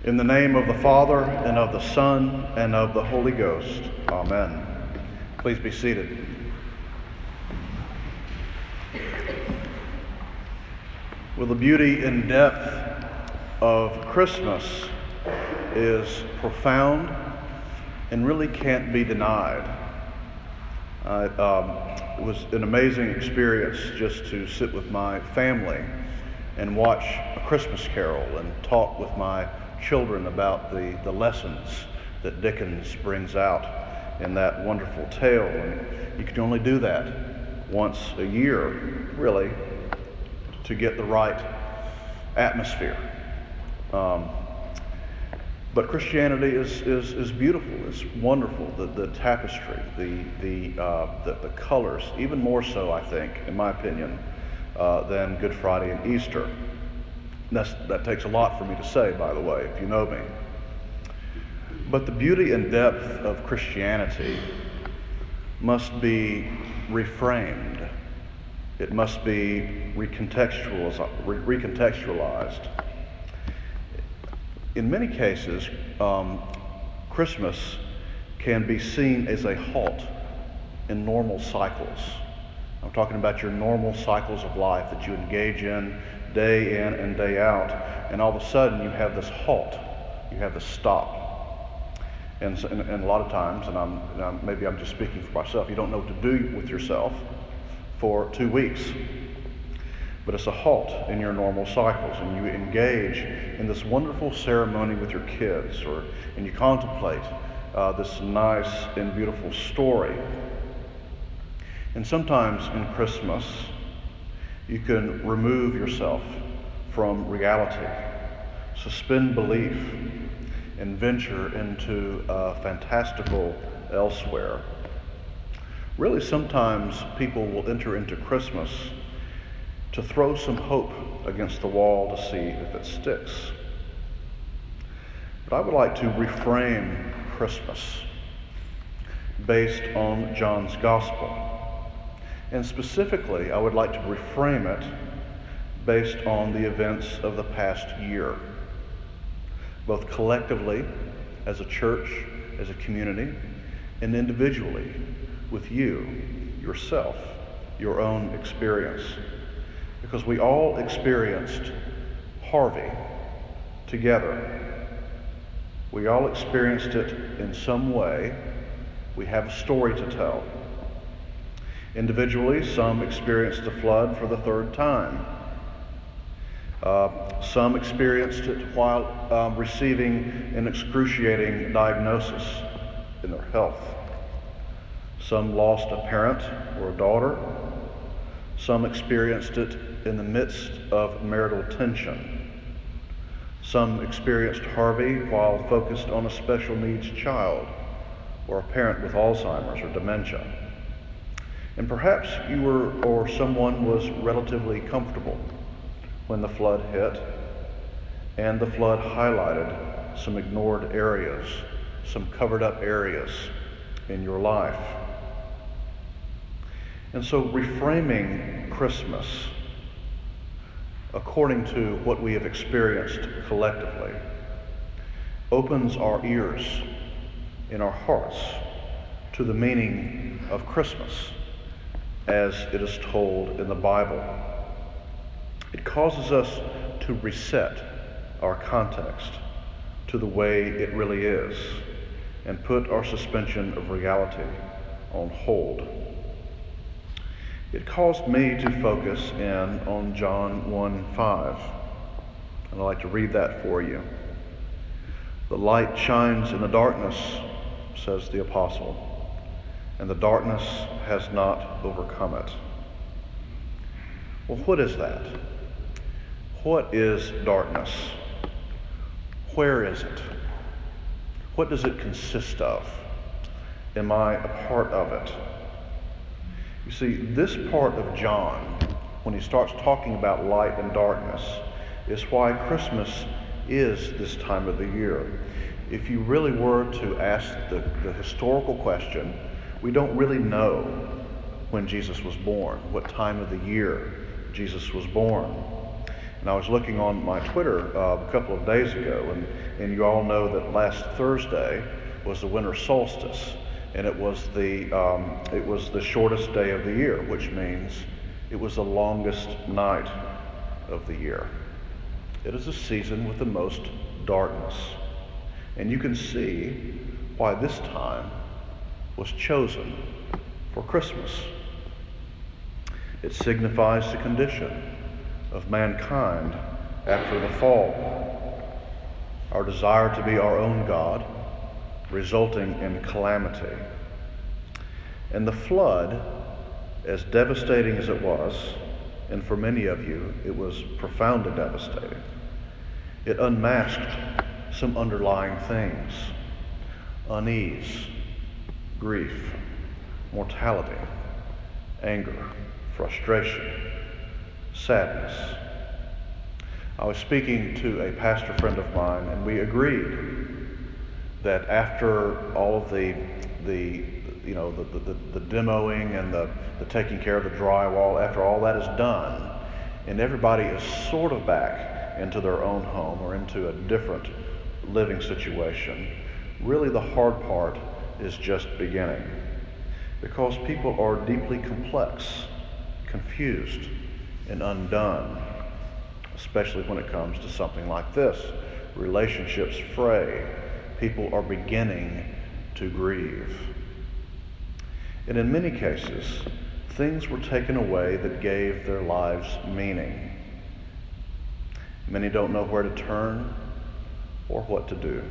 In the name of the Father, and of the Son, and of the Holy Ghost. Amen. Please be seated. Well, the beauty and depth of Christmas is profound and really can't be denied. It was an amazing experience just to sit with my family and watch A Christmas Carol and talk with my children about the lessons that Dickens brings out in that wonderful tale. And you can only do that once a year, really, to get the right atmosphere. But Christianity is beautiful. It's wonderful. The tapestry, the colors, even more so, I think, in my opinion, than Good Friday and Easter. That takes a lot for me to say, by the way, if you know me. But the beauty and depth of Christianity must be reframed. It must be recontextualized. In many cases, Christmas can be seen as a halt in normal cycles. I'm talking about your normal cycles of life that you engage in day in and day out, and all of a sudden you have this halt, you have this stop. And a lot of times, and maybe I'm just speaking for myself, you don't know what to do with yourself for 2 weeks. But it's a halt in your normal cycles, and you engage in this wonderful ceremony with your kids, and you contemplate this nice and beautiful story. And sometimes in Christmas, you can remove yourself from reality, suspend belief, and venture into fantastical elsewhere. Really, sometimes people will enter into Christmas to throw some hope against the wall to see if it sticks. But I would like to reframe Christmas based on John's Gospel. And specifically, I would like to reframe it based on the events of the past year, both collectively, as a church, as a community, and individually, with you, yourself, your own experience. Because we all experienced Harvey together. We all experienced it in some way. We have a story to tell. Individually, some experienced the flood for the third time. Some experienced it while receiving an excruciating diagnosis in their health. Some lost a parent or a daughter. Some experienced it in the midst of marital tension. Some experienced Harvey while focused on a special needs child or a parent with Alzheimer's or dementia. And perhaps you were, or someone was relatively comfortable when the flood hit, and the flood highlighted some ignored areas, some covered up areas in your life. And so reframing Christmas according to what we have experienced collectively opens our ears and our hearts to the meaning of Christmas as it is told in the Bible. It causes us to reset our context to the way it really is and put our suspension of reality on hold. It caused me to focus in on John 1:5, and I'd like to read that for you. The light shines in the darkness, says the apostle, and the darkness has not overcome it. Well, what is that? What is darkness? Where is it? What does it consist of? Am I a part of it? You see, this part of John, when he starts talking about light and darkness, is why Christmas is this time of the year. If you really were to ask the historical question, we don't really know when Jesus was born, what time of the year Jesus was born. And I was looking on my Twitter a couple of days ago, and you all know that last Thursday was the winter solstice, and it was the shortest day of the year, which means it was the longest night of the year. It is a season with the most darkness, and you can see why this time was chosen for Christmas. It signifies the condition of mankind after the fall, our desire to be our own God, resulting in calamity. And the flood, as devastating as it was, and for many of you, it was profoundly devastating, it unmasked some underlying things: unease, grief, mortality, anger, frustration, sadness. I was speaking to a pastor friend of mine, and we agreed that after all of the demoing and the taking care of the drywall, after all that is done, and everybody is sort of back into their own home or into a different living situation, really the hard part is just beginning, because people are deeply complex, confused, and undone, especially when it comes to something like this. Relationships fray. People are beginning to grieve. And in many cases, things were taken away that gave their lives meaning. Many don't know where to turn or what to do.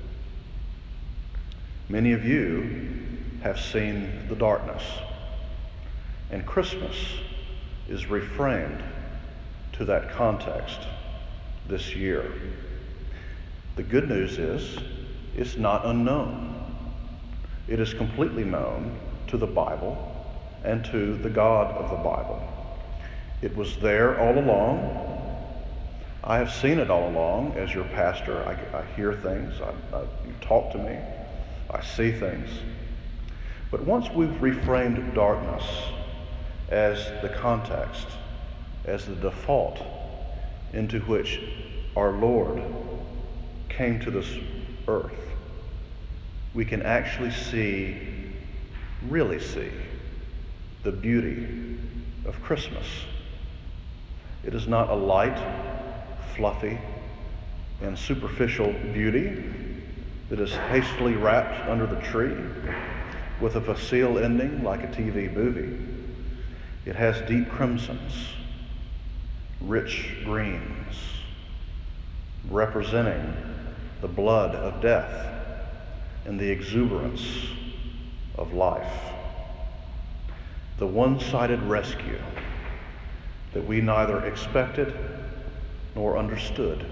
Many of you have seen the darkness, and Christmas is reframed to that context this year. The good news is it's not unknown. It is completely known to the Bible and to the God of the Bible. It was there all along. I have seen it all along as your pastor. I hear things. You talk to me. I see things. But once we've reframed darkness as the context, as the default into which our Lord came to this earth, we can actually really see the beauty of Christmas. It is not a light, fluffy, and superficial beauty that is hastily wrapped under the tree with a facile ending like a TV movie. It has deep crimsons, rich greens, representing the blood of death and the exuberance of life. The one-sided rescue that we neither expected nor understood.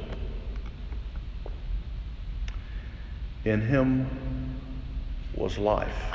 In him was life.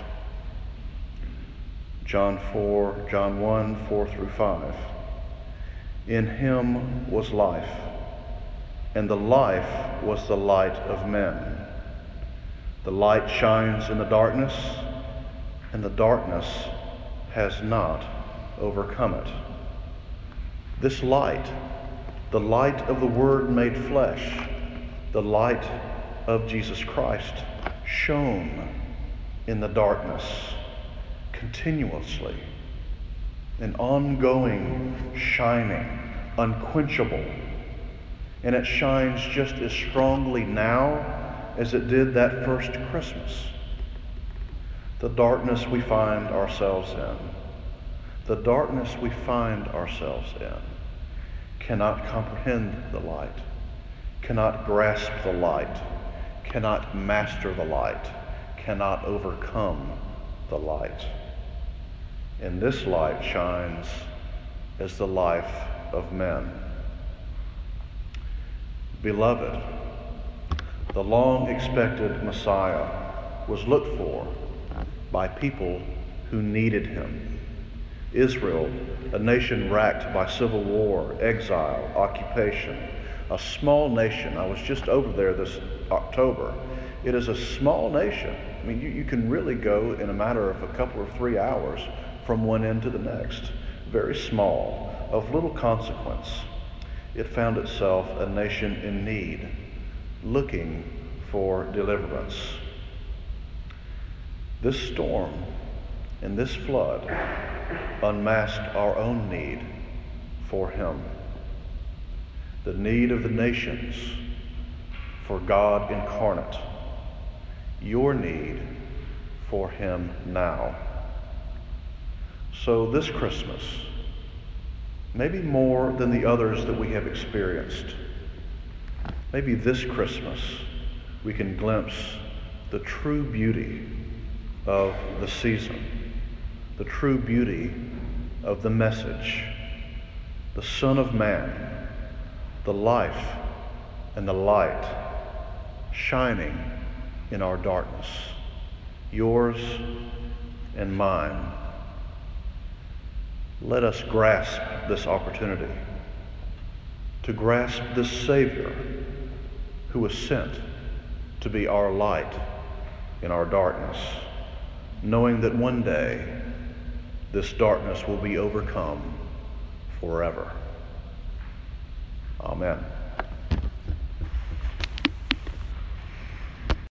John 1, 4 through 5. In him was life, and the life was the light of men. The light shines in the darkness, and the darkness has not overcome it. This light, the light of the Word made flesh, the light of Jesus Christ, shone in the darkness continuously, an ongoing shining, unquenchable. And it shines just as strongly now as it did that first Christmas. The darkness we find ourselves in, cannot comprehend the light, cannot grasp the light, cannot master the light, cannot overcome the light. And this light shines as the life of men. Beloved, the long-expected Messiah was looked for by people who needed him. Israel, a nation racked by civil war, exile, occupation, a small nation. I was just over there this October. It is a small nation. I mean, you can really go in a matter of a couple or 3 hours from one end to the next. Very small, of little consequence. it found itself a nation in need, looking for deliverance. This storm and this flood unmasked our own need for Him, the need of the nations for God incarnate, your need for Him now. So this Christmas, maybe more than the others that we have experienced, maybe this Christmas we can glimpse the true beauty of the season, the true beauty of the message, the Son of Man, the life and the light shining in our darkness, yours and mine. Let us grasp this opportunity to grasp this Savior who was sent to be our light in our darkness, knowing that one day this darkness will be overcome forever. Amen.